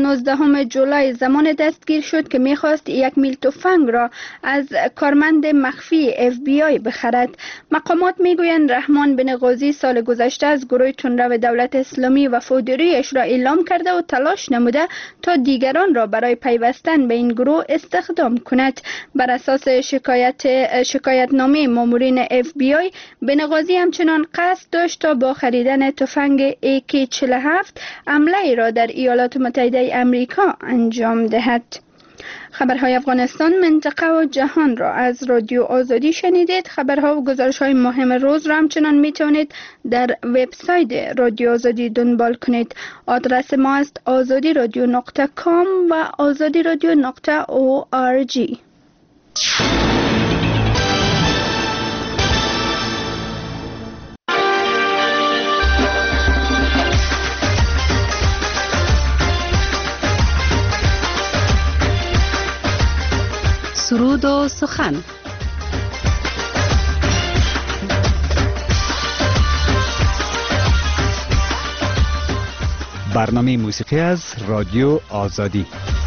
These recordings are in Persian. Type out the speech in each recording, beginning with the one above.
19 جولای زمان دستگیر شد که میخواست 1 میل تفنگ را از کارمند مخفی FBI بخرد. مقامات میگویند رحمان بن غازی سال گذشته از گروه تندرو دولت اسلامی وفاداریش را اعلام کرده و تلاش نموده تا دیگران را برای پیوستن به این گروه استخدام کند. بر اساس شکایتنامه مامورین FBI، بن غازی همچنان قصد داشت تا با خریدن تفنگ AK-47 حمله را در ایالات متحده آمریکا انجام دهد. خبرهای افغانستان، منطقه و جهان را از رادیو آزادی شنیدید. خبرها و گزارش‌های مهم روز را همچنان میتونید در وبسایت رادیو آزادی دنبال کنید. آدرس ما است azadiradio.com و azadiradio.org. سرود و سخن. برنامه موسیقی از رادیو آزادی.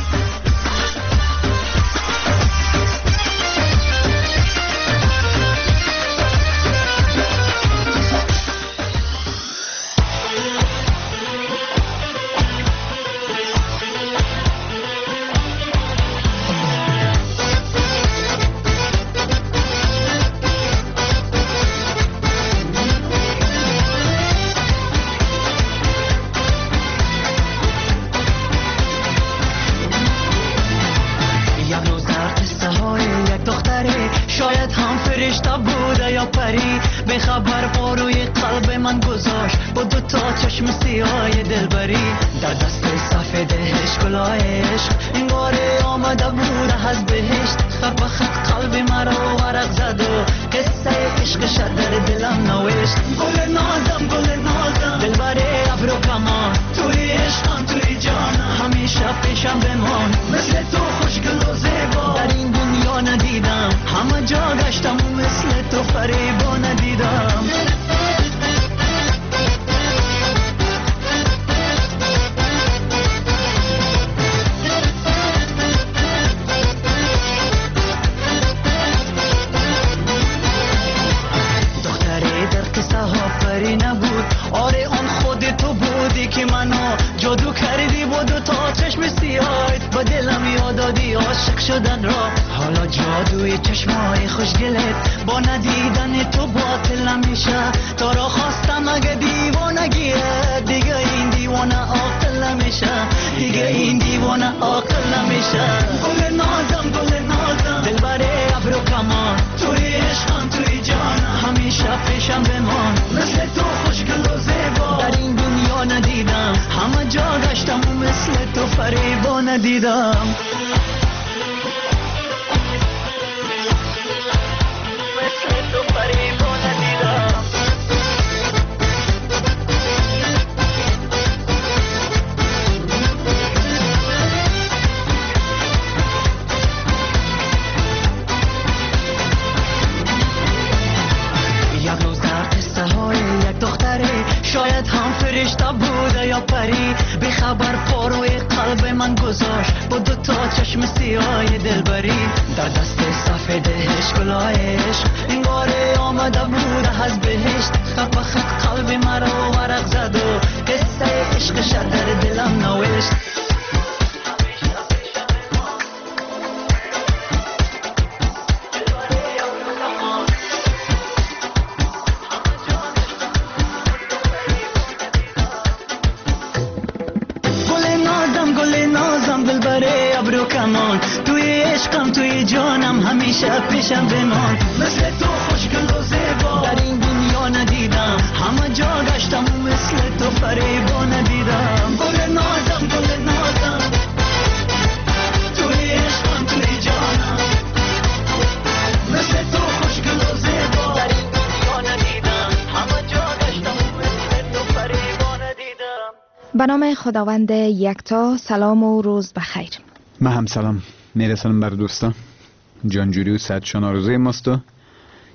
به نام خداوند یکتا. سلام و روز بخیر. من هم سلام میرسانم بر دوستان. جانجوری و صحتشان آرزوی ماست و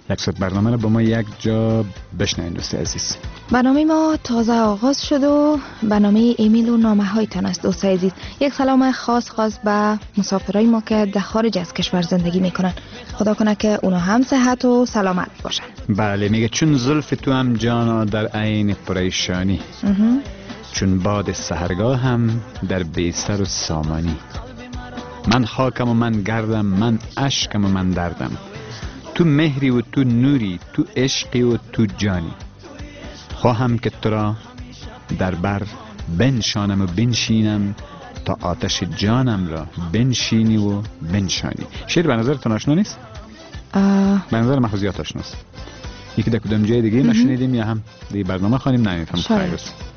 یک ساعت برنامه را با ما یک جا بشنوید دوست عزیز. برنامه ما تازه آغاز شد و برنامه ایمیل و نامه هایتان است دوست عزیز. یک سلام خاص به مسافرای ما که در خارج از کشور زندگی میکنن. خدا کنه که اونا هم صحت و سلامت باشن. بله، میگه چون زلف تو هم جانا در عین پریشانی، چون باد سحرگاه هم در بیستر و سامانی. من خاکم و من گردم، من اشکم و من دردم، تو مهری و تو نوری، تو عشقی و تو جانی. خواهم که تو را در بر بنشانم و بنشینم، تا آتش جانم را بنشینی و بنشانی. شعر به نظرتون آشنا نیست؟ به نظر من زیاد آشناست. یکی در کدام جای دیگه نشنیدیم یا هم دیگه برنامه خوانیم نمیفهم.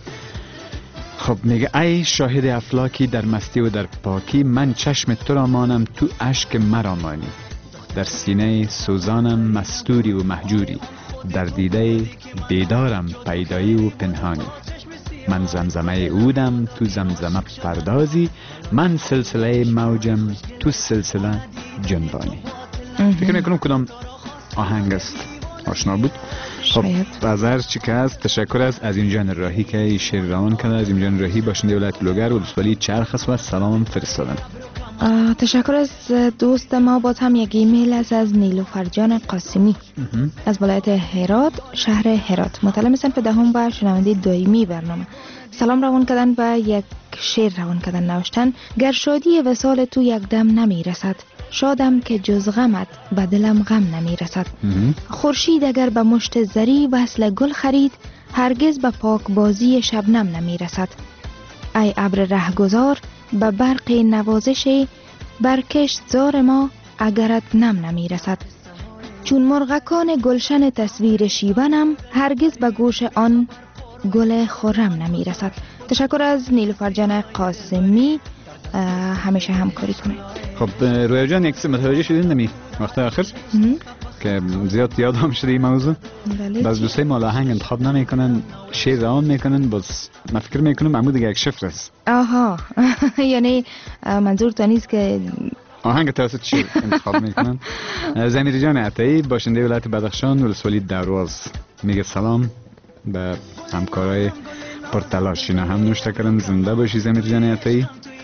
خب میگه ای شاهد افلاکی در مستی و در پاکی، من چشم تو را مانم تو اشک مرا مانی. در سینه سوزانم مستوری و مهجوری، در دیده بیدارم پیدایی و پنهانی. من زمزمه اودم تو زمزمه پردازی، من سلسله موجم تو سلسله جنبانی. فکر میکنم کدام آهنگ است آشنا بود. خب از هر چی که هست تشکر است از این جان راهی که این شعر روان کرده. از این جان راهی باشنده ولایت لوگر ولسوالی چرخ است و سلام فرستادن. تشکر از دوست ما. باز هم یک ایمیل از نیلوفر جان قاسمی از ولایت هرات، شهر هرات. مطلع صنف دهم و شنونده دائمی برنامه. سلام روان کردن و یک شعر روان کردن نوشتن: گر شادی وصال تو یک دم نمی رسد، شادم که جز غمت به دلم غم نمی رسد. خورشید اگر به مشت زری وصل گل خرید، هرگز به پاک بازی شبنم نمی رسد. ای ابر رهگذار به برق نوازش، برکشت زار ما اگرت نم نمی رسد. چون مرغکان گلشن تصویر شیونم، هرگز به گوش آن گل خرم نمی رسد. تشکر از نیلوفر جان قاسمی، همیشه همکاری کنه. خب رویا جان یک متوجه شدین نمی وقت آخر که زیاد یاد هم شده این موضوع؟ باز دوستای ما آهنگ انتخاب نمیکنن، شعر روان میکنن، باز من فکر میکنم عمود یک شفر است. آها یعنی منظور تا نیست که آهنگ توسط شعر انتخاب میکنن. زمیر جان عطایی باشنده ولایت بدخشان ولسوالی درواز میگه سلام به همکارای پرتلاش، اینا هم نوشته کردن زنده باشی زمیر جان عطایی.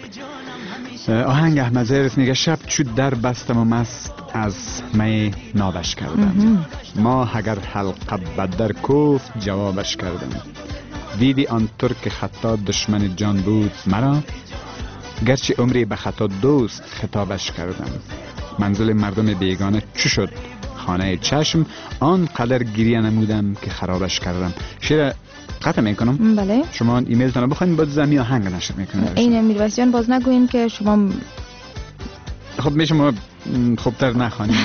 آهنگ احمد زیرس میگه شب چود در بستم و مست از می نابش کردم، ما اگر حلقه بدر کوفت جوابش کردم. دیدی آن ترک خطا دشمن جان بود مرا، گرچه عمری به خطا دوست خطابش کردم. منزل مردم بیگانه چو شد خانه چشم، آن قدر گریه نمودم که خرابش کردم. شعر قطع میکنم. بله. شما ایمیل تانو بخواین باز زمین آهنگ نشر میکنم. این میرویسیان باز نگوین که شما خب میشم خوبتر نخوانیم.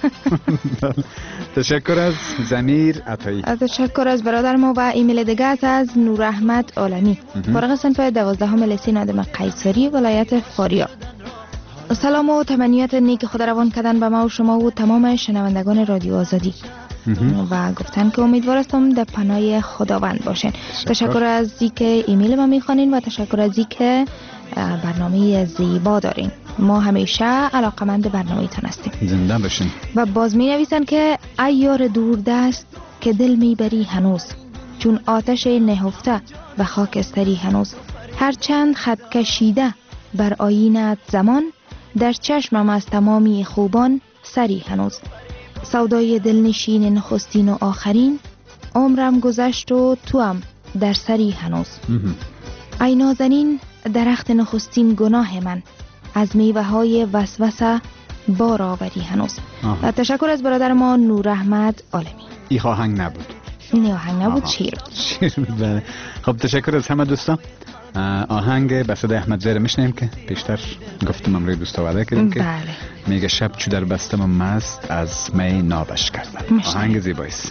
تشکر از زمیر عطایی. تشکر از برادر ما. و ایمیل دیگه از نور احمد عالمی، فارغ صنف 12 لیسه نادم قیصری ولایت فاریاب. سلام و تمنیات نیک خدا روان کردن به ما و شما و تمام شنوندگان رادیو آزادی و گفتن که امیدوار هستم در پناه خداوند باشین. تشکر از اینکه ایمیل ما میخوانین و تشکر از اینکه برنامه زیبا دارین. ما همیشه علاقمند برنامه‌تان هستیم. زنده باشین. و باز می نویسن که ای یار دوردست که دل میبری هنوز، چون آتش نهفته به خاکستری هنوز. هر چند خط کشیده بر آیینت زمان، در چشمم از تمامی خوبان سری هنوز. سودای دلنشین نخستین و آخرین، عمرم گذشت و توام در سری هنوز. ای نازنین درخت نخستین گناه من، از میوه های وسوسه بار آوری هنوز. و تشکر از برادر ما نور احمد عالمی. این آهنگ نبود. این آهنگ نبود، شیر بود. خب تشکر از همه دوستان. آهنگ به صدای احمد زیر میشنیم که پیشتر گفتم امروی دوستا وعده کردیم که میگه شب چو در بستم و مست از می نابش کردم. آهنگ زیباییست.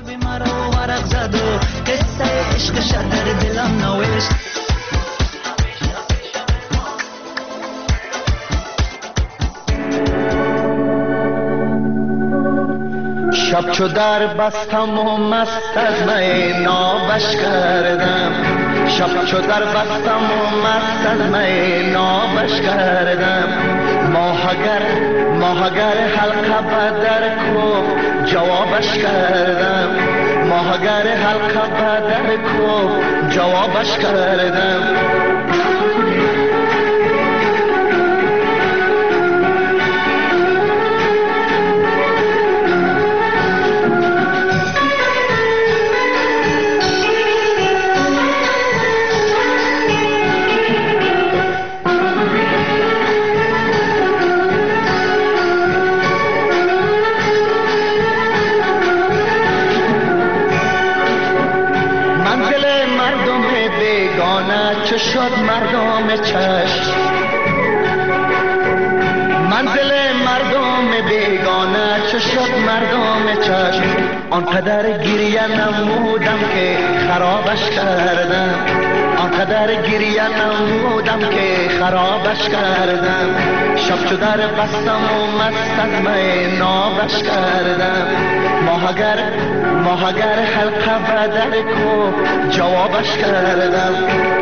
شب چو در بستم و مست از می نابش کردم، شب چو در بستم و مست از می نابش کردم. ماه اگر ماه اگر حلقه به در کو جوابش کردم ماه اگر حلقه به در کو جوابش کردم چه شد مردم چشم منزل مردم بیگانه چه شد مردم چشم آنقدر گریه نمودم که خرابش کردم آنقدر گریه نمودم که خرابش کردم شب چو در بستم و مست از می نابش کردم ماه اگر حلقه به در کو جوابش کردم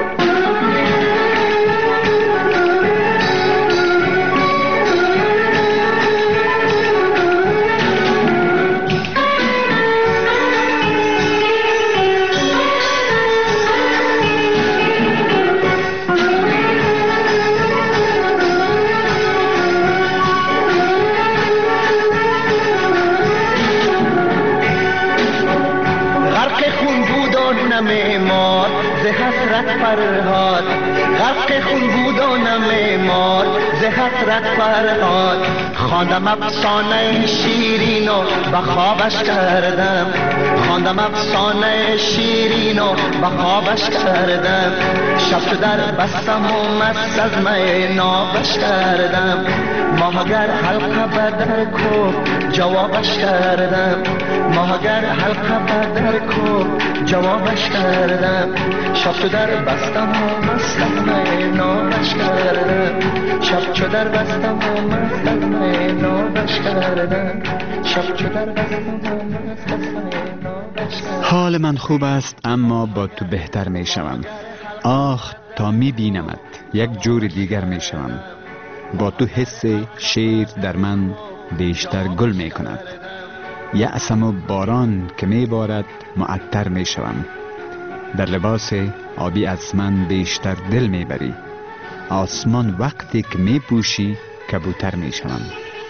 نمیمار ز حسرت فرهاد غرق خون بود و نمیمار ز حسرت فرهاد خواندم افسانه شیرین و به خوابش کردم خواندم افسانه شیرین و به خوابش کردم شب چو در بستم و مست از می نابش کردم ماه اگر حلقه به در کو جوابش کردم ماه اگر حلقه به در کو جوابش کردم شب چو در بستم و مست از می نابش کردم شب چو در بستم و مست از می نابش کردم شب چو در بستم و مست از می نابش کردم حال من خوب است اما با تو بهتر می شوم آخ تا می بینمت یک جور دیگر می شوم با تو حس شیر در من بیشتر گل می کند یأسم و باران که می بارد معطر می شوم در لباس آبی از من بیشتر دل می بری آسمان وقتی که می پوشی کبوتر می شوم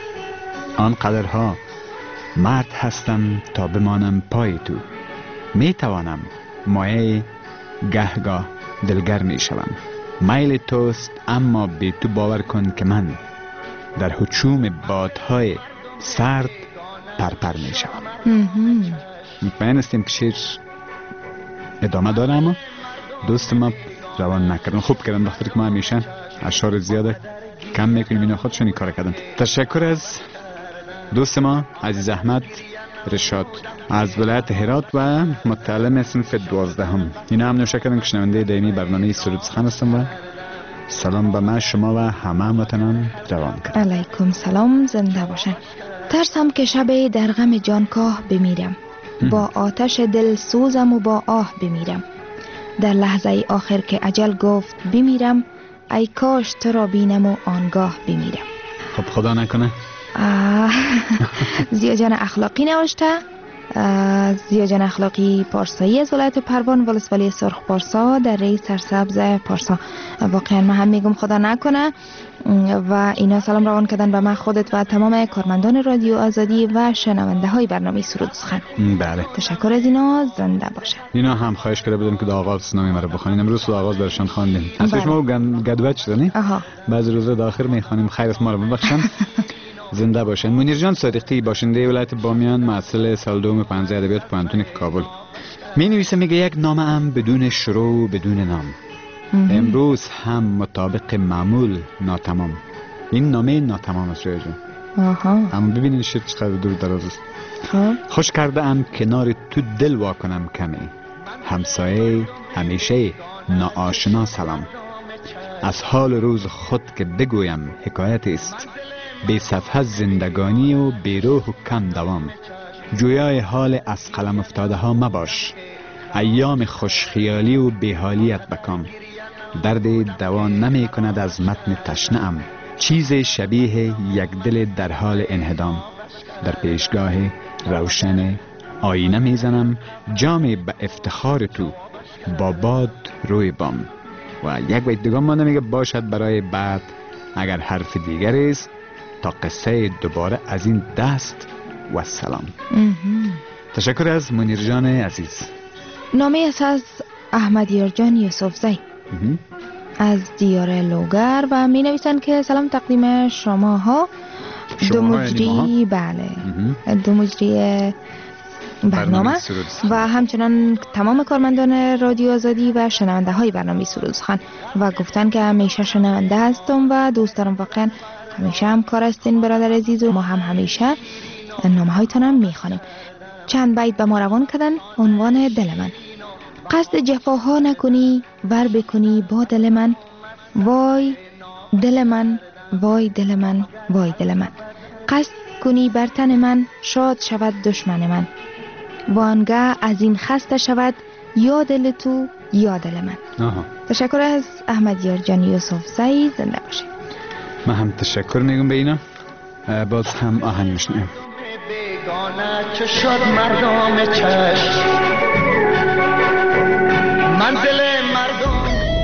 آنقدرها مرد هستم تا بمانم پای تو می توانم مایه گهگاه دلگر می شوم میل توست اما بی تو باور کن که من در هجوم بادهای سرد پرپر می شوم مطمئن هستیم که شیر ادامه داره اما دوست ما روان نکردن خوب کردن بخاطر که ما همیشه اشعار زیاده کم میکنیم اینا خودشون این کار کردن تشکر از دوست ما عزیز احمد رشاد از ولایت هرات و متعلم صنف 12 اینا هم نوشه کردن که شنونده دائمی برنامه سرود سخن هستم و سلام به من شما و همه هموطنان روان کرد علیکم سلام زنده باشن ترسم که شب در غم جانکاه بمیرم با آتش دل سوزم و با آه بمیرم در لحظه آخر که اجل گفت بمیرم ای کاش تو را بینم و آنگاه بمیرم خب خدا نکنه زیاجان اخلاقی نوشته زیاجان اخلاقی پارسایی از ولایت پروان ولسوالی سرخ پارسا در ری سرسبز پارسا واقعا من هم میگم خدا نکنه و اینا سلام روان کردن به من خودت و تمام کارمندان رادیو آزادی و شنونده های برنامه سرود سخن بله تشکر از اینا زنده باشن اینا هم خواهش کرده بودن که در آغاز نامی مرا بخوانین امروز در آغاز برشان خواندیم اسمش ما گدوت شده نه بعضی روزا در آخر میخوانیم خیر است ما رو ببخشن زنده باشن منیر جان صادقی باشنده ولایت بامیان محصل سال دوم 15 ادبیات پانتون کابل می نویسه میگه یک نامه ام بدون شروع بدون نام امروز هم مطابق معمول ناتمام این نامه ناتمام است رویا جان اما ببینین شعر چقدر دور دراز است خوش کرده ام کنار تو دل واکنم کمی همسایه همیشه ناآشنا سلام از حال روز خود که بگویم حکایت است بی صفحه زندگانی و بی روح و کم دوام جویای حال از قلم افتاده ها مباش ایام خوشخیالی و بیحالیت بکام درد دوان نمی کند از متن تشنه ام چیز شبیه یک دل در حال انهدام در پیشگاه روشن آینه میزنم، جام به افتخار تو با باد روی بام. و یک بیت دیگه مانده میگه باشد برای بعد اگر حرف دیگری است تا قصه دوباره از این دست و سلام. تشکر از منیر جان عزیز. نامه است از احمدیار جان یوسفزی از دیار لوگر و می نویسند که سلام تقدیم شما ها دو مجری، بله دو مجری برنامه و همچنان تمام کارمندان رادیو آزادی و شنونده های برنامه سرودخوان و گفتن که همیشه شنونده هستم و دوست دارم، واقعا همیشه هم کار هستین برادر عزیز و ما هم همیشه نامه هایتان هم می خوانیم. چند بیت به ما روان کردن. عنوان دل من: قصد جفاها نکنی ور بکنی با دل من، وای دل من وای دل من وای دل من، قصد کنی بر تن من شاد شود دشمن من، وانگه از این خسته شود یا دل تو یا دل من. تشکر از احمدیار جان یوسفزی، زنده باشید. من هم تشکر میگم به اینا. باز هم آهنگ میشنیم. بیگانه چه شد مردم چشم، منزل مردم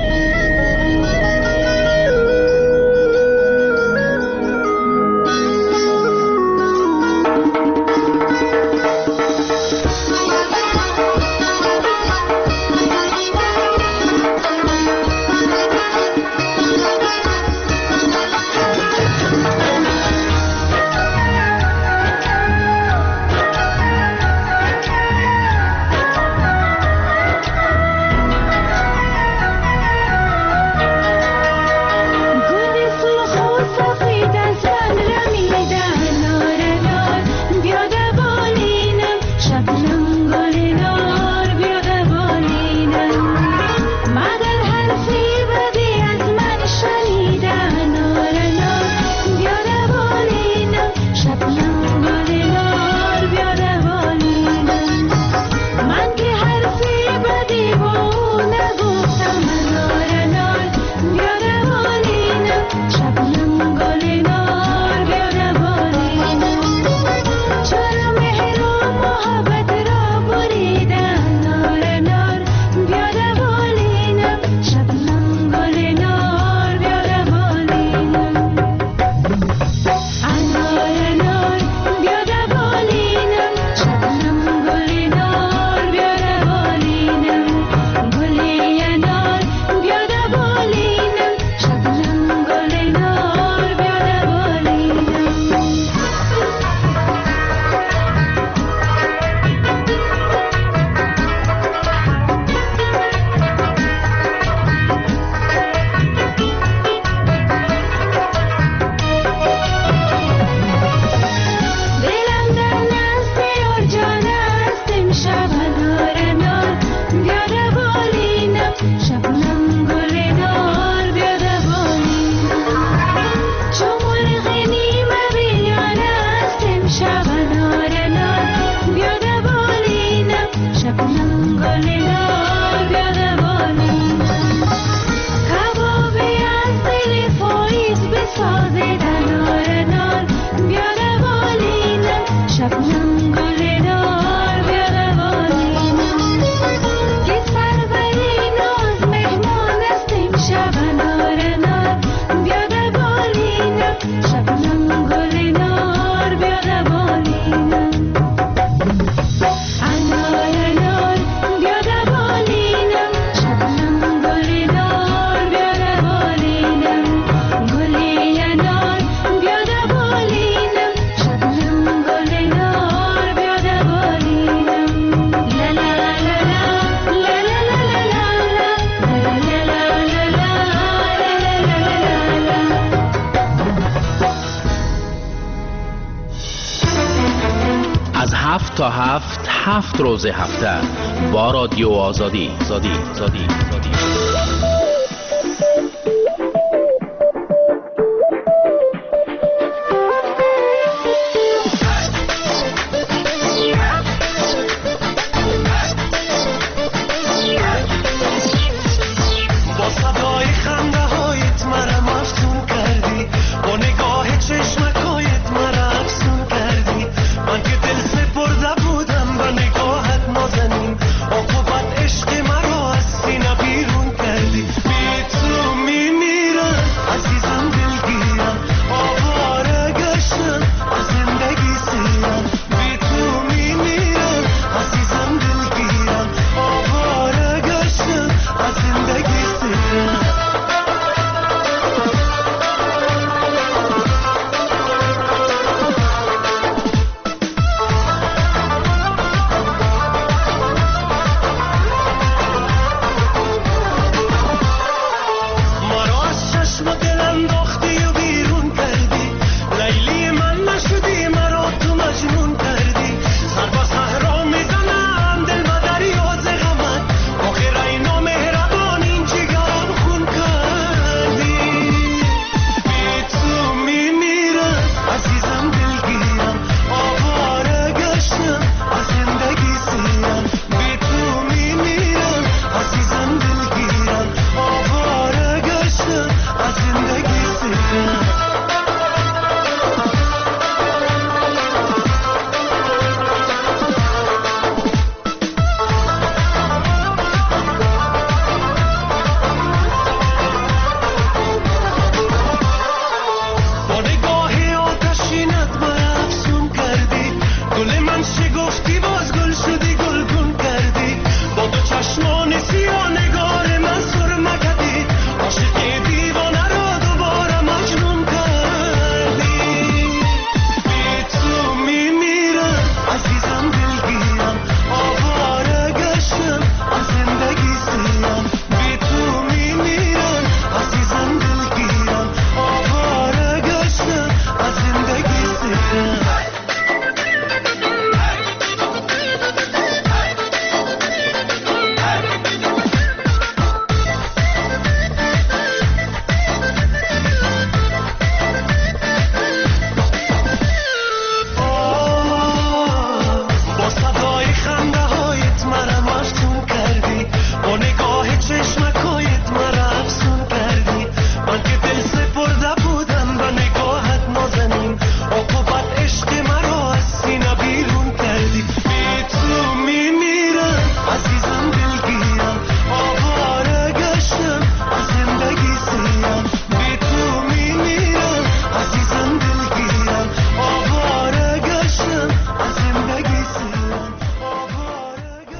تا هفت روز هفته با رادیو آزادی. با صدای خنده هایت مرا مفتون کردی، با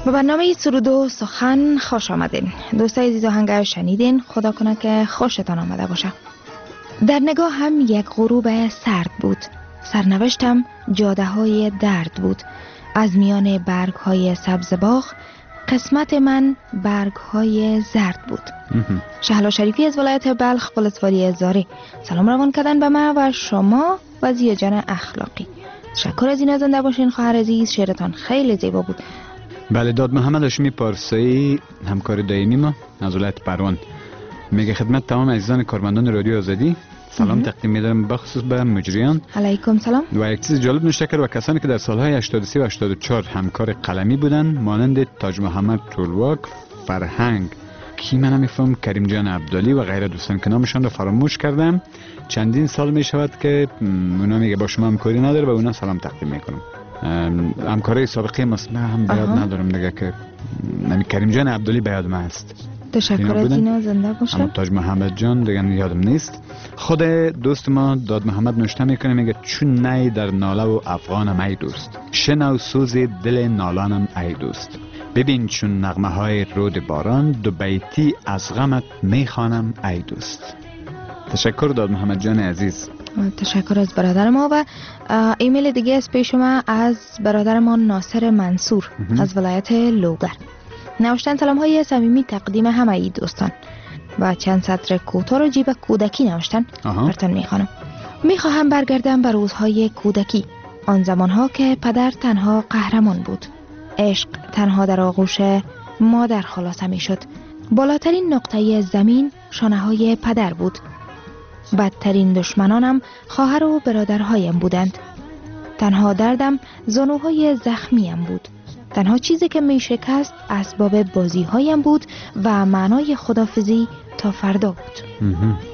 به برنامه سرود و سخن خوش آمدین. دوستای عزیز آهنگ شنیدین، خدا کنه که خوشتان آمده باشه. در نگاه هم یک غروب سرد بود، سرنوشتم جاده های درد بود. از میان برگ های سبز باغ قسمت من برگ های زرد بود. شهلا شریفی از ولایت بلخ ولسوالی زاری سلام روان کردن به من و شما و زیا جان اخلاقی. تشکر از این زنده باشین خواهر عزیز، شعرتان خیلی زیبا بود. بله، داد محمد هاشمی پارسایی همکار دائمی ما از ولایت پروان میگه خدمت تمام عزیزان کارمندان رادیو آزادی سلام تقدیم می‌دارم، بخصوص به مجریان. علیکم سلام. و یک چیز جالب نوشته کرد و کسانی که در سالهای 83 و 84 همکار قلمی بودن مانند تاج محمد طلواک، فرهنگ کی من نمیفهم، کریم جان عبدالی و غیره دوستان که نامشان رو فراموش کردم. چندین سال می شود که اونا میگه با شما همکاری نداره و اونا سلام تقدیم میکنم. همکارای سابقه مثلا هم بیاد ندارم دیگه که کریم جان عبدالی بیاد ما است. تشکر از اینا زنده باشه. اما تاج محمد جان دیگه یادم نیست. خود دوست ما داد محمد نوشته میکنه میگه چون نی در ناله و افغانم ای دوست، شنو سوز دل نالانم ای دوست، ببین چون نغمه های رود باران دو بیتی از غمت میخوانم ای دوست. تشکر داد محمد جان عزیز. تشکر از برادر ما. و ایمیل دیگه از پیش ما از برادر ما ناصر منصور از ولایت لوگر. نوشتن سلام های صمیمی تقدیم همه دوستان و چند سطر کوتاه رو جیب کودکی نوشتن. براتون میخوانم. میخواهم برگردم به روزهای کودکی، آن زمانها که پدر تنها قهرمان بود، عشق تنها در آغوش مادر خلاصه میشد، بالاترین نقطه زمین شانه های پدر بود، بدترین دشمنانم خواهر و برادرهایم بودند، تنها دردم زانوهای زخمیم بود، تنها چیزی که می شکست اسباب بازی هایم بود و معنای خدافزی تا فردا بود.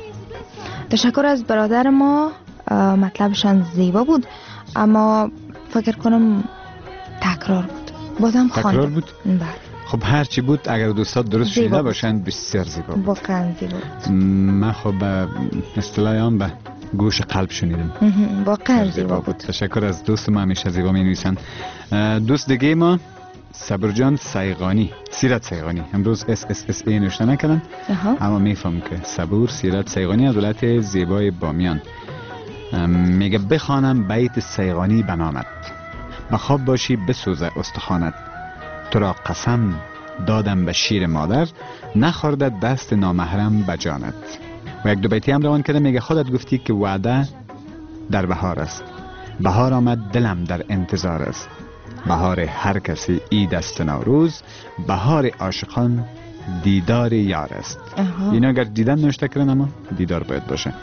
تشکر از برادر ما. مطلبشان زیبا بود اما فکر کنم تکرار بود. بازم تکرار بود؟ بله. خب هرچی بود اگر دوستات درست شنیده باشند بسیار زیبا بود. واقعا زیبا بود. من خب اصطلاحی هم به گوش قلب شنیدم. واقعا زیبا بود. تشکر از دوست ما، همیشه زیبا می نویسن. دوست دیگه ما صبرجان سیغانی، سیرت سیغانی، امروز SSSA نوشته نکردن اما میفهم که صبور سیرت سیغانی از ولایت زیبای بامیان میگه بخوانم بیت سیغانی بنامت، بخواب باشی بسوزه استخوانت، تو را قسم دادم به شیر مادر، نخورده دست نامحرم به جانت. و یک دو بیتی هم روان کرده میگه خودت گفتی که وعده در بهار است، بهار آمد دلم در انتظار است، بهار هر کسی عید است نوروز، بهار عاشقان دیدار یار است. اینا اگر دیدن نوشته کردن اما دیدار باید باشه.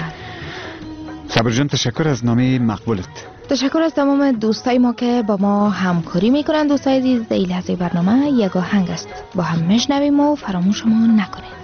صبر جان تشکر از نامه مقبولت. تشکر از تمام دوستای ما که با ما همکاری میکنن. دوستای عزیز این لحظه برنامه یک آهنگ است، با هم میشنویم و فراموش ما نکنید.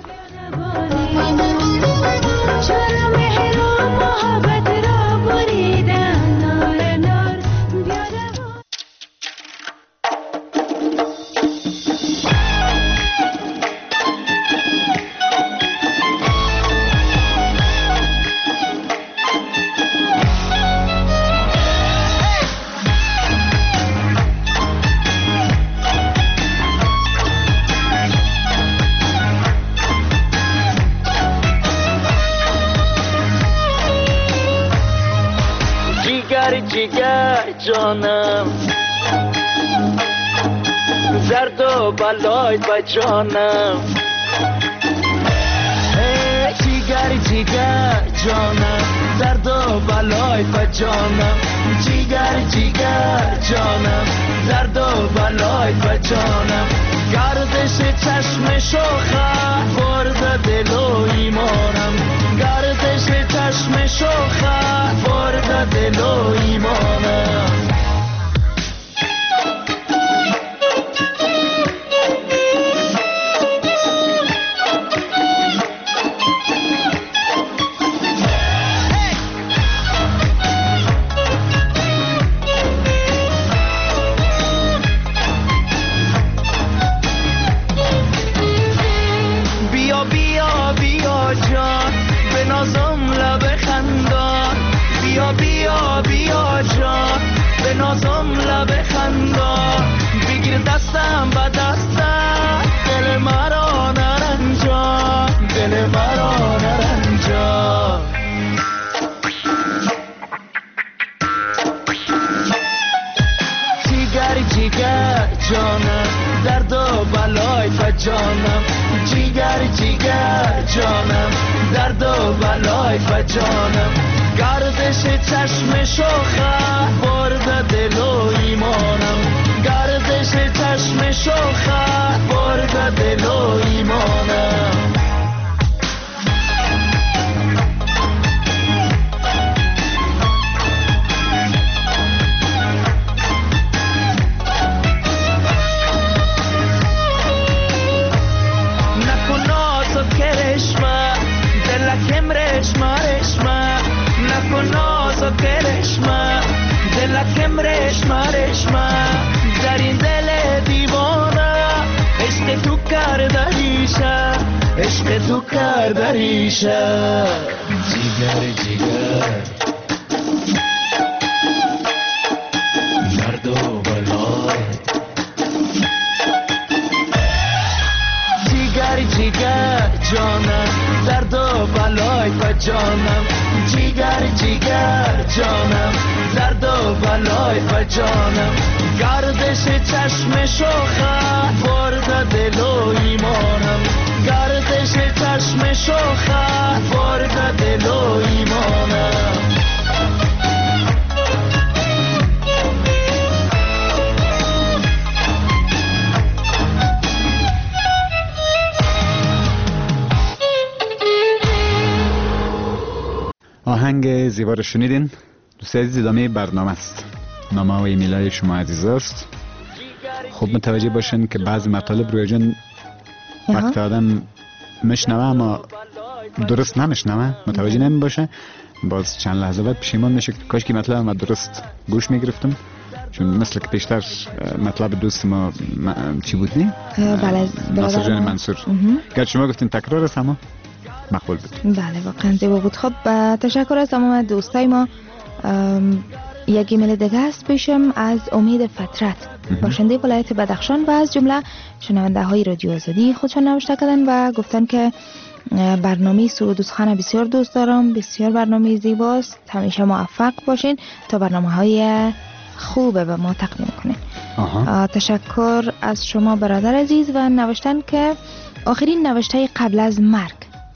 جیگر جانم، زرد و بلای با جانم، جیگر جیگر جانم، زرد و بلای با جانم، جیگر جیگر جانم، زرد و بلای با جانم، گردش چشم شوخه برد دل و ایمانم، گردش چشم شوخه برد دل و ایمانم. بیا بیا بیا جان به نازم لب خنده درد و بلای و جانم گردش چشم شوخه برد دل و ایمانم گردش چشم شوخه برد دل و ایمانم دلکم رشمه در این دل دیوانه عشق تو کرده ریشه عشق تو کرده ریشه جیگر جیگر درد و بلای جیگر جیگر جانم درد و بلای و جانم جیگر جیگر جانم درد و بلای و جانم گردش چشم شوخه برد دل و ایمانم گردش چشم شوخه برد دل و ایمانم آهنگ زیبا رو شنیدین. دوستان عزیز ادامه برنامه است. نامه و ایمیلای شما عزیز است. خب متوجه باشین که بعضی مطالب روی جان وقت آدم مشنوه اما درست نمشنوه متوجه نمی باشه باز چند لحظه بعد پشیمان میشه که کاش که مطلب ما درست گوش میگرفتم چون مثل که پیشتر مطلب دوست ما چی بود نی؟ بله ناصر جان منصور گر شما گفتین تکرار است اما مقبول بود. بله واقعا زیبا بود. خب تشکر از تمام دوستای ما. یک ایمیل دیگه است پیشم از امید فطرت باشنده ولایت بدخشان و از جمله شنونده های رادیو آزادی خودشان نوشته کردن و گفتن که برنامه سرود و سخن بسیار دوست دارم، بسیار برنامه زیباست، همیشه موفق باشین تا برنامه های خوب به ما تقدیم کنین. تشکر از شما برادر عزیز و نوشتن که آخرین نوشته قبل از مرگ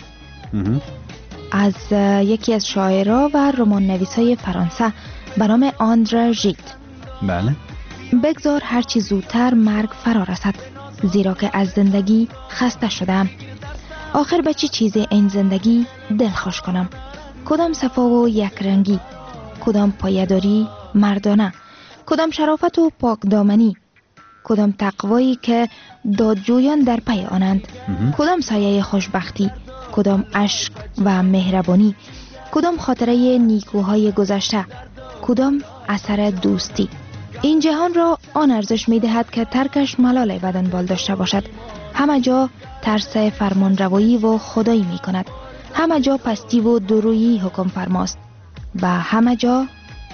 از یکی از شاعرها و رمان نویسای فرانسه به نام آندره ژید. بله. بگذار هرچی زودتر مرگ فرا رسد زیرا که از زندگی خسته شدم. آخر به چی چیز این زندگی دل خوش کنم؟ کدام صفا و یک رنگی، کدام پایداری مردانه، کدام شرافت و پاک دامنی، کدام تقوایی که دادجویان در پی آنند، کدام سایه خوشبختی، کدام عشق و مهربانی، کدام خاطره نیکوهای گذشته، کدام اثر دوستی. این جهان را آن ارزش می دهد که ترکش ملال بدن بال داشته باشد. همه جا ترس فرمان روایی و خدایی می کند. همه جا پستی و درویی حکم فرماست و همه جا ...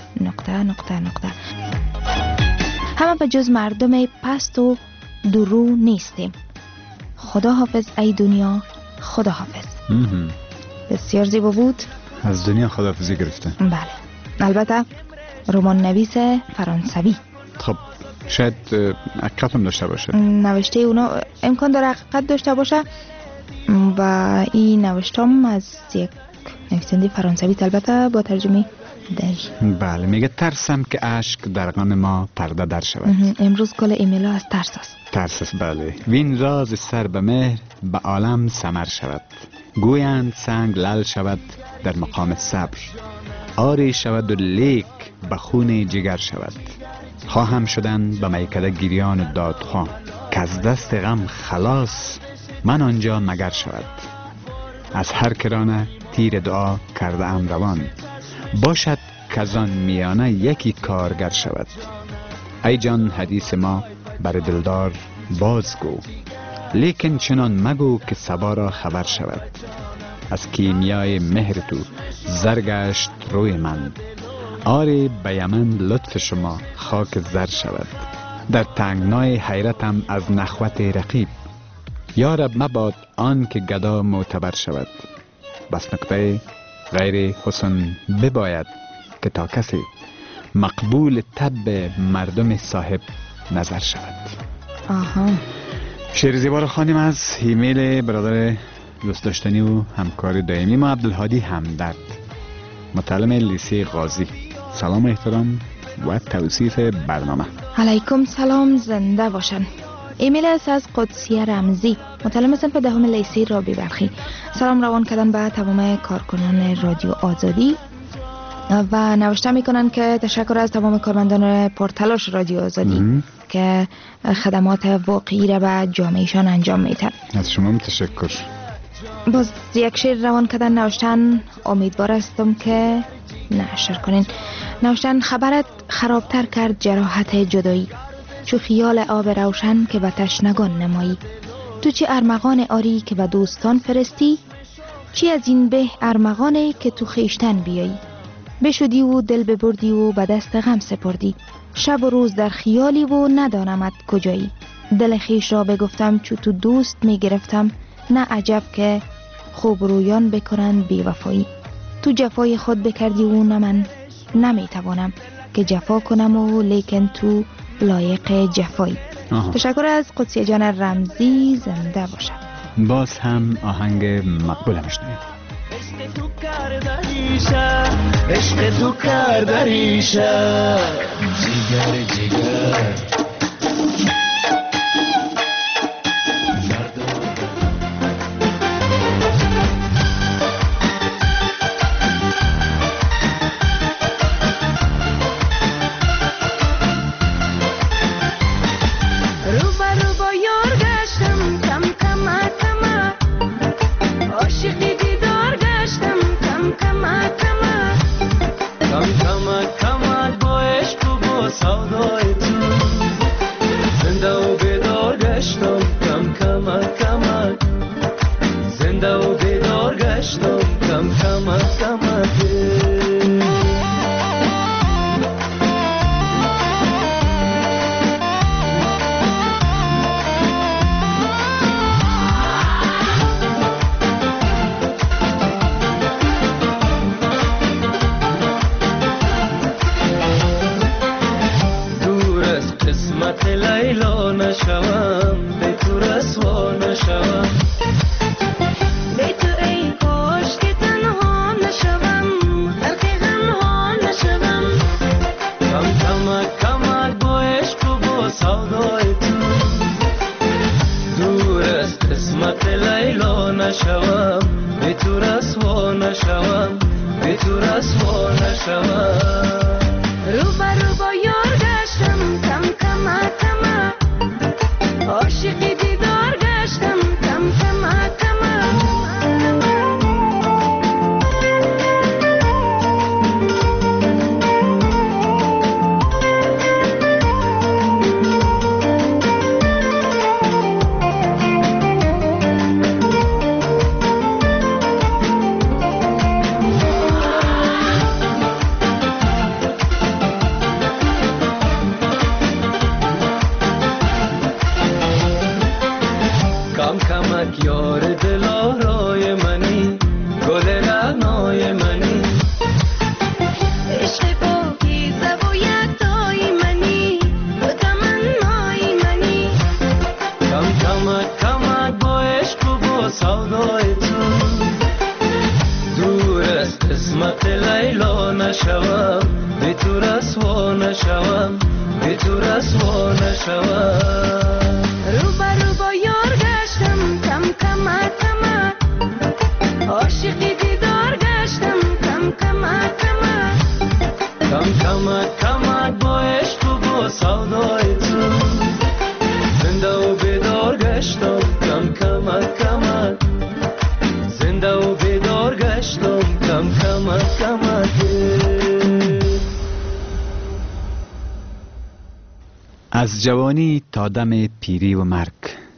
همه به جز مردم پست و درو نیستیم. خدا حافظ ای دنیا، خدا حافظ. بسیار زیبا بود. از دنیا خداحافظی گرفته. بله. البته رمان نویس فرانسوی. خب شاید حقیقت هم داشته باشه. نوشته اونا امکان داره حقیقت داشته باشه و این نوشتم از یک نویسنده فرانسوی البته با ترجمه دری. بله میگه ترسم که اشک در غم ما پرده در شود. امروز کل ایمیل ها از ترس است. ترس است بله. وین راز سر به مهر به عالم سمر شود. گویند سنگ لل شود در مقام صبر. آری شود و لیک به خون جگر شود. خواهم شدن به میکده گریان و دادخواه که از دست غم خلاص من آنجا مگر شود. از هر کرانه تیر دعا کرده ام روان باشد که از آن میانه یکی کارگر شود. ای جان حدیث ما بر دلدار بازگو لیکن چنان مگو که صبا را خبر شود. از کیمیای مهر تو زرگشت روی من آری به یمن لطف شما خاک زر شود. در تنگنای حیرتم از نخوت رقیب یارب مباد آن که گدا معتبر شود. بس نکته غیر حسن بباید که تا کسی مقبول طب مردم صاحب نظر شود. آها. شعر زیبا رو خوانیم از ایمیل برادر دوست داشتنی و همکار دائمی ما عبدالهادی همدرد، متعلم لیسه غازی. سلام و احترام و توصیف برنامه. علیکم سلام، زنده باشن. ایمیل است از قدسیه رمزی، متعلم صنف دهم لیسه رابی بلخی. سلام روان کردن به تمام کارکنان رادیو آزادی و نوشته میکنن که تشکر از تمام کارمندان پرتلاش رادیو آزادی که خدمات واقعی را به جامعهشان انجام میدن. از شما تشکر. باز یک شعر روان کردن نوشتن امیدوار هستم که نشر کنین. نوشتن خبرت خرابتر کرد جراحت جدایی، چو خیال آب روشن که به تشنگان نمایی. تو چی ارمغان آری که به دوستان فرستی، چی از این به ارمغانه که تو خیشتن بیایی. بشدی و دل ببردی و به دست غم سپردی، شب و روز در خیالی و ندانمت کجایی. دل خیش را بگفتم چو تو دوست می گرفتم، نه عجب که خوب رویان بکنند بی وفایی. تو جفای خود بکردی و نه من نمی توانم که جفا کنم و لیکن تو لایق جفایی. تشکر از قدسیه جان رمزی، زنده باشد. باز هم آهنگ مقبول میشنویم. عشق تو کرده ریشه جگر جگر از جوانی تا دم پیری و مرگ،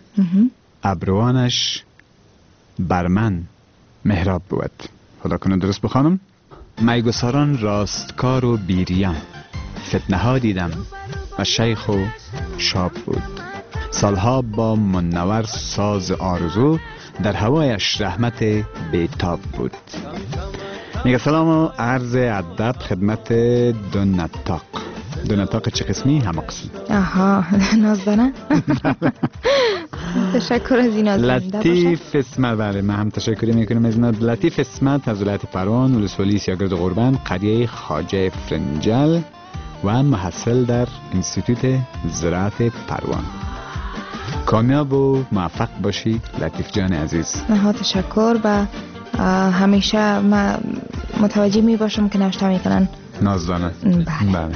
ابروانش بر من محراب بود. خدا کنه درست بخوانم. میگساران راستکار و بیریان، فتنه ها دیدم و شیخ و شاب بود. سالها با منور ساز آرزو، در هوایش رحمت بیتاب بود. میگه سلام و عرض ادب خدمت دو نطاق. دو نطاق چه قسمی؟ همه قسم. آها، نازدانه. تشکر از این آزمونده باشد. لطیف اسمت، بله من هم تشکر میکنم از اینات. لطیف اسمت از ولایت پروان، ولسوالی سیاگرد غربند، قریه خواجه فرنجل و محصل در انستیتوت زراعت پروان. کامیاب و موفق باشی لطیف جان عزیز. نها تشکر و همیشه ما متوجه می باشم که نوشته میکنن نازدانه. بله.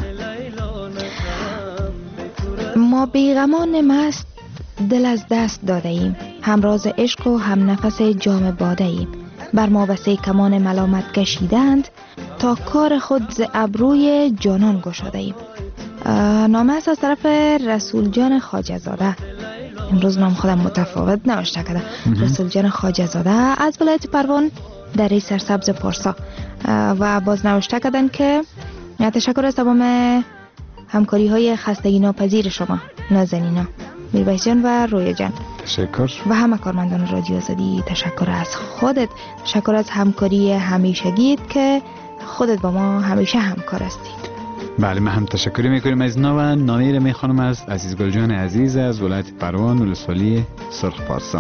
ما بیغمان مست دل از دست داده ایم، همراز عشق و هم نفس جام باده ایم. بر ما بسی کمان ملامت کشیدند، تا کار خود ز ابروی جانان گشاده ایم. نامه است از طرف رسول جان خواجه زاده. امروز نام خودم متفاوت نوشته کرده. رسول جان خواجه زاده از ولایت پروان دره سرسبز پارسا و باز نوشته کردن که تشکر از تمام همکاری های خستگی ناپذیر شما نازنینا، میربایس جان و رویا جان. تشکر. و همه کارمندان رادیو آزادی. تشکر از خودت، تشکر از همکاری همیشگیت که خودت با ما همیشه همکار هستی. بله من هم تشکر میکنیم از نامه. نامه را میخوانم از عزیز گلجان عزیز از ولایت پروان، ولسوالی سرخ پارسا.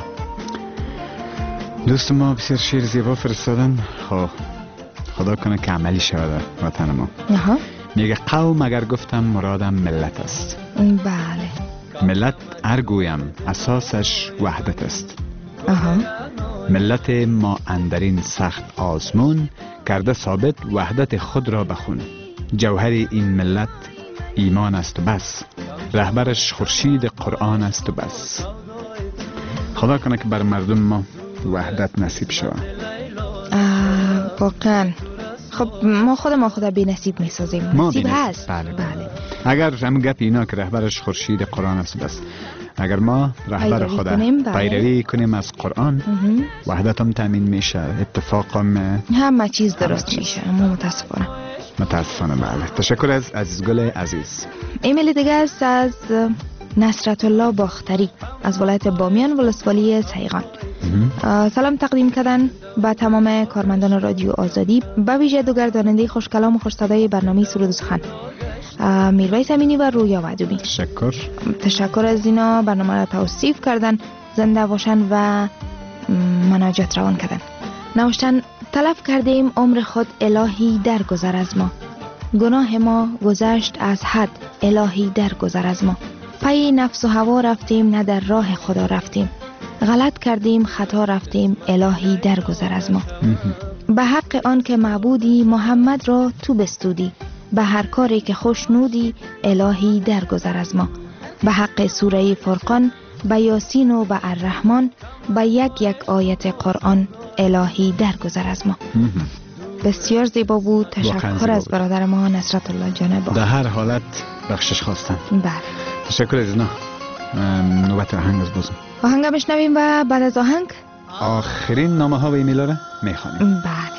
دوست ما بسیار شعر زیبا فرستادن. خدا کنه که عملی شود وطن ما. میگه قوم اگر گفتم مرادم ملت است. بله. ملت ارگویم اساسش وحدت است. ملت ما اندرین سخت آزمون، کرده ثابت وحدت خود را بخون. جوهر این ملت ایمان است و بس، رهبرش خورشید قرآن است و بس. خدا کنه که بر مردم ما وحدت نصیب شود. واقعا خب ما خدا بی نصیب می سازیم. نصیب هست. بله. اگر هم گپ اینا که رهبرش خورشید قرآن است بس، اگر ما رهبر خدا پیروی کنیم از قرآن، وحدت هم تامین میشه، اتفاق همه چیز درست میشه. اما متاسفانه بله. تشکر از عزیز گل عزیز. ایمیل دیگه است از نصرت الله باختری از ولایت بامیان، ولسوالی سیغان. سلام تقدیم کردن به تمام کارمندان رادیو آزادی، به ویژه دو گرداننده خوشکلام و خوش‌صدای برنامه سرود و سخن، میربایس امینی و رویا وعدومی. تشکر از اینا برنامه را توصیف کردن، زنده باشن و مناجات روان کردن. نوشتن تلف کردیم عمر خود الهی درگذر از ما، گناه ما گذشت از حد الهی درگذر از ما. پی نفس و هوا رفتیم نه در راه خدا رفتیم، غلط کردیم خطا رفتیم الهی درگذر از ما. به حق آن که معبودی محمد را تو بستودی، به هر کاری که خوشنودی الهی درگذر از ما. به حق سوره فرقان، به یاسین و به الرحمن، به یک آیت قرآن الهی درگذر از ما. بسیار زیبا بود. تشکر از برادر ما نصرت الله جانب. در هر حالت بخشش خواستن. بله. تشکر از اینا. نوبت آهنگ از بازم. آهنگ بشنویم و بعد از آهنگ آخرین نامه ها و ایمیل ها را میخوانیم. بله.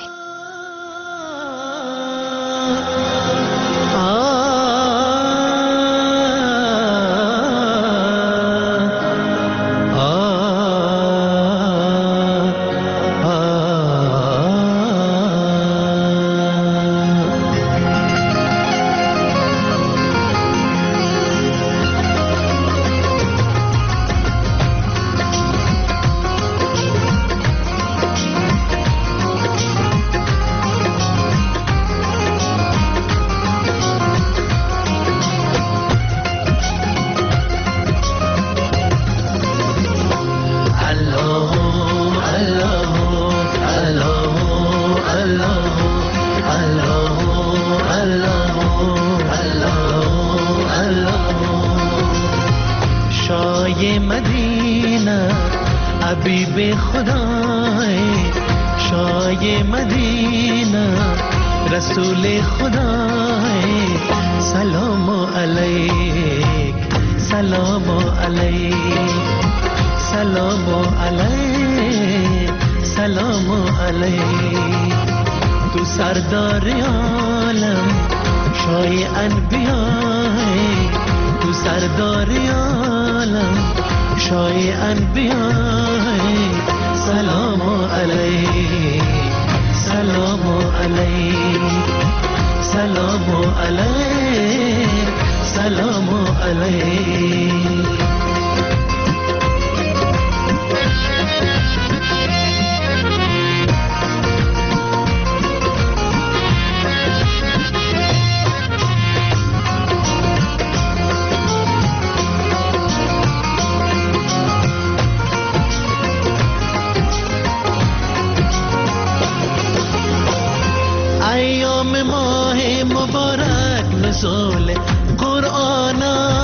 ایام ماه مبارک نزول قرآن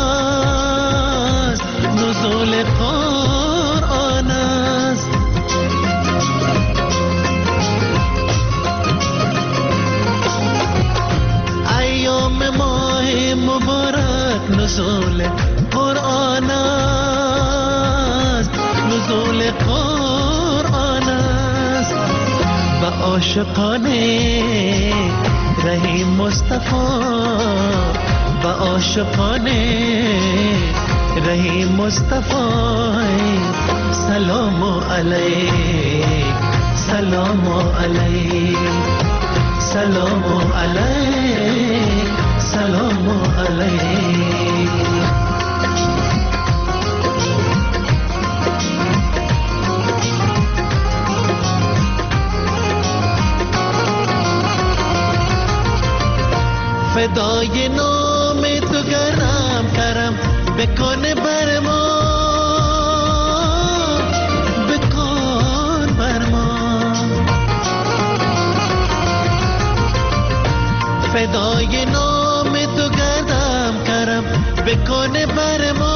است، نزول قرآن است. ایام ماه مبارک نزول قرآن است، نزول قرآن است. و عاشقانه رحیم مصطفی، و عاشقانه رحیم مصطفی، سلام علیک، سلام علیک، سلام علیک، سلام علیک. فدای نام تو گرم کرم بکن بر ما، بکن بر ما. فدای نام تو گردم کرم بکن بر ما،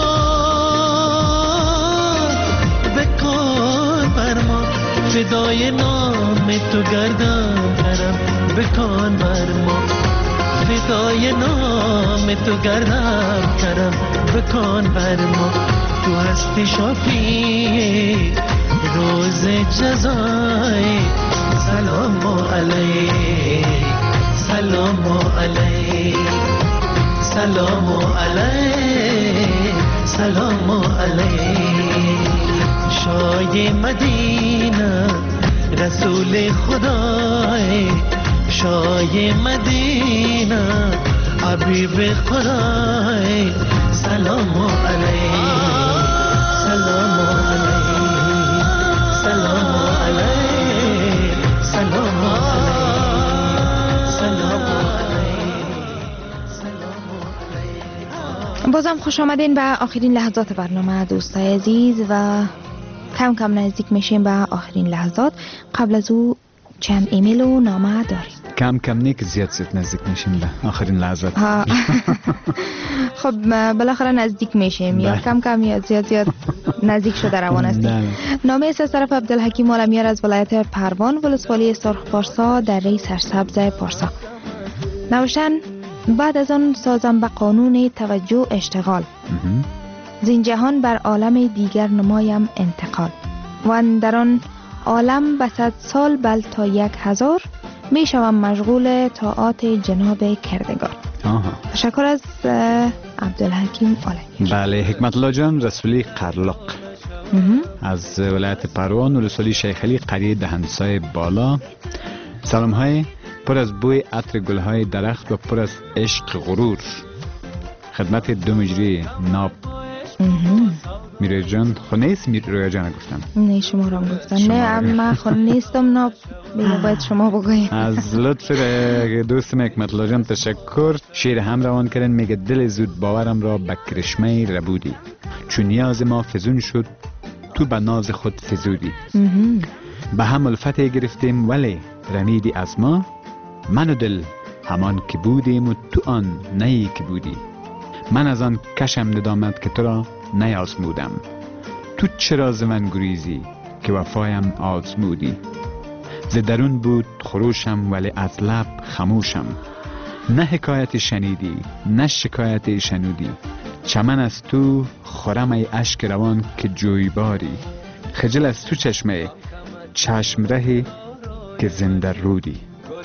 بکن بر ما. فدای نام تو گردم کرم بکن بر ما، فدای نام تو گردم کرم بکن بر ما. تو هستی شافی روز جزای، سلام علیک، سلام علیک، سلام علیک، سلام علیک. شای مدینه رسول خدای، شای مدینه حبیب خدای، سلام علیک، سلام علیک، سلام علیک، سلام علیک، سلام علیک. بازم خوش آمدین به آخرین لحظات برنامه دوستای عزیز و کم کم نزدیک میشیم به آخرین لحظات. قبل از او چند ایمیل و نامه داریم. کم کم نیک زیاد نزدیک میشیم به آخرین لحظات. خب بالاخره نزدیک میشیم، یا کم کم یا زیاد نزدیک شده روان هستیم. نامه از طرف عبدالحکیم عالمیار از ولایت پروان ولسوالی سرخ پارسا در ری سرسبز پارسا. نوشتن بعد از آن سازم به قانون توجه اشتغال، زین جهان بر عالم دیگر نمایم انتقال، و در آن عالم به 100 سال بل تا 1000 می شوم مشغول طاعات جناب کردگار. تشکر از عبدالحکیم عالمیار. بله، حکمت الله جان رسولی قرلق از ولایت پروان ولسوالی شیخ علی قریه دهنسای بالا. سلام های پر از بوی عطر گل های درخت و پر از عشق غرور خدمت دو مجری ناب. میروی جان خود نیست؟ میروی جان گفتم؟ نه شما را گفتم. نه من خود نیستم ناب، باید شما بگویم. از لطف دوستم حکمت الله جان تشکر. شعر هم روان کردن، میگه دل زود باورم را به کرشمه ربودی، چون نیاز ما فزون شد تو به ناز خود فزودی. به هم الفت گرفتیم ولی رمیدی از ما، من و دل همان که بودیم و تو آن نهی که بودی. من از آن کشم ندامت که تو را نیازمودم، تو چرا ز من گریزی که وفایم آزمودی. ز درون بود خروشم ولی از لب خموشم، نه حکایت شنیدی نه شکایت شنودی. چمن از تو خورم ای اشک روان که جویباری، خجل از تو چشمه چشم رهی که زنده رودی.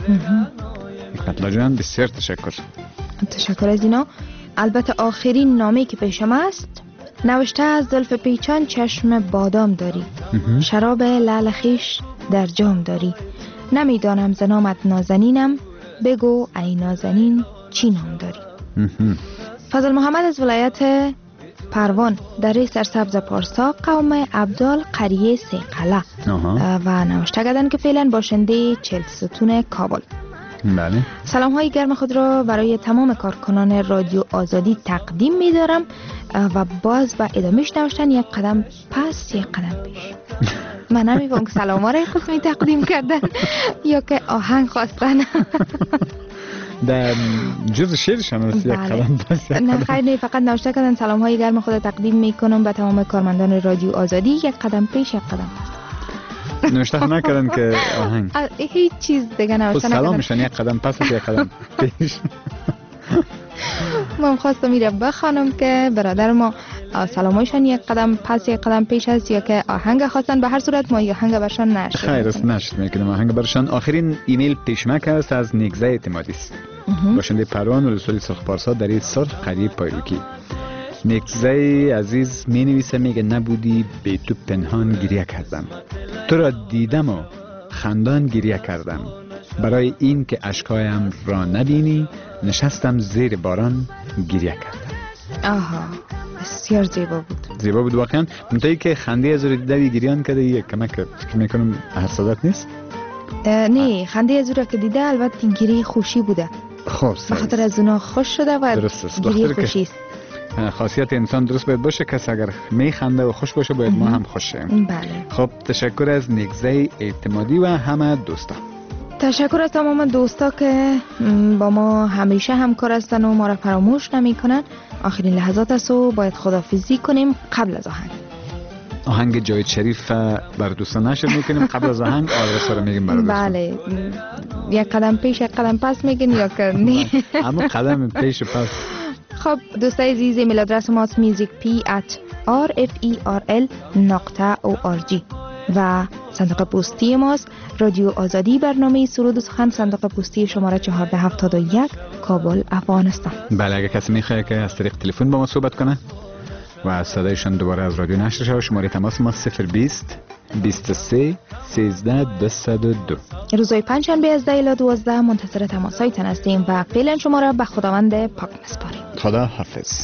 حکمت الله جان بسیار تشکر. تشکر از اینا. البته آخرین نامه که پیشم است نوشته از زلف پیچان چشم بادام داری، شراب لعل خویش در جام داری، نمیدانم ز نامت نازنینم، بگو ای نازنین چی نام داری. فضل محمد از ولایت پروان در ری سرسبز پارسا قوم عبدال قریه سیقله و نوشته کردن که فعلا باشنده 40 ستون کابل. بله. سلام های گرم خود را برای تمام کارکنان رادیو آزادی تقدیم می دارم و باز با ادامهش نوشتن یک قدم پس یک قدم پیش. من نمی‌فهمم که سلام ها را قسمی تقدیم کردن یا که آهنگ خواستن. در جز شعرش هم است یک قدم پس. نه خیر نه، فقط نوشته کردن سلام های گرم خود تقدیم میکنم به تمام کارمندان رادیو آزادی، یک قدم پیش یک قدم پس. نوشته نکردن که آهنگ هیچ چیز دیگه نوشته نکردن. سلامشان یک قدم پس است یک قدم پیش. من خواستم میره بخوانم که برادر ما سلامایشان یک قدم پس یک قدم پیش است یا که آهنگ خواستن. به هر صورت ما آهنگ برشان نشد. خیر است نشد میکنم آهنگ برشان. آخرین ایمیل پیشمک است از نیگزه اعتمادی است. باشنده پروان و رسولی سرخپارسا در این سرخ قریب پایلوکی. نیگزه عزیز می نویسه میگه نبودی به تو پنهان گریه کردم، تو را دیدم و خندان گریه کردم، برای این که اشکایم را نبینی نشستم زیر باران گریه کردم. آها بسیار زیبا بود. زیبا بود واقعا. منتهی که خنده از رو دیدی گریان کرده یک کمک فکر میکنم حسادت نیست. نه خنده از رو که دیده البته گریه خوشی بوده. خب به خاطر از اونا خوش شده و گریه خوشی است. خاصیت انسان درست باید باشه، کس اگر میخنده و خوش باشه باید ما هم خوش شیم. بله. خب تشکر از نیگزه اعتمادی و همه دوستا. تشکر از تمام دوستا که با ما همیشه همکار هستن و ما را فراموش نمی کنن. آخرین لحظات است و باید خداحافظی کنیم قبل از آهنگ جاوید شریف بر دوستان نشر میکنیم. قبل از آهنگ آدرس رو میگیم برای دوستان. بله یک قدم پیش یک قدم پس میگین یا که نه؟ اما قدم پیش و پس. خب دوستای عزیز ایمیل آدرس ماست musicp@rferl.org و صندوق پستی ماست رادیو آزادی، برنامه سرود و سخن، صندوق پستی شماره 1471 کابل افغانستان. بله اگه کسی میخواد که از طریق تلفن با ما صحبت کنه و صدایشان دوباره از رادیو نشر شود، شماره تماس ما 020 23 13 202. روزهای پنجشنبه از 10 الی 12 منتظر تماسایتان هستیم و فعلا شما را به خداوند پاک می‌سپاریم. خدا حافظ.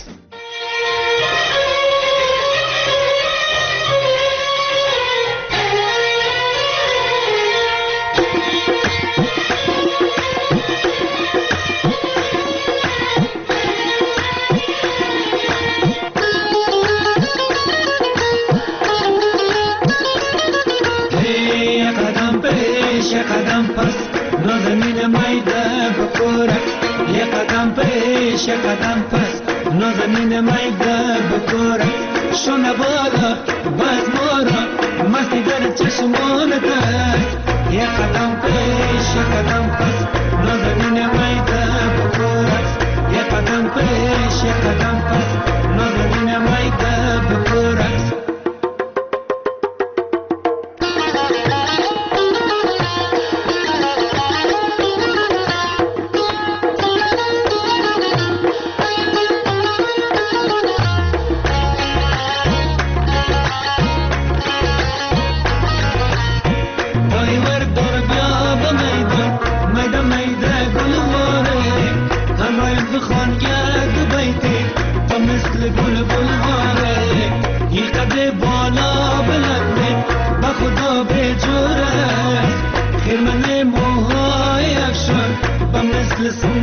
یک قدم پس نازنین میده بکاره شونه بالا باز مارا مستی در چشمان دست. یک قدم پیش یک قدم پس نازنین میده بکاره، یک قدم پیش یک قدم پس نازنین میده بکاره. Listen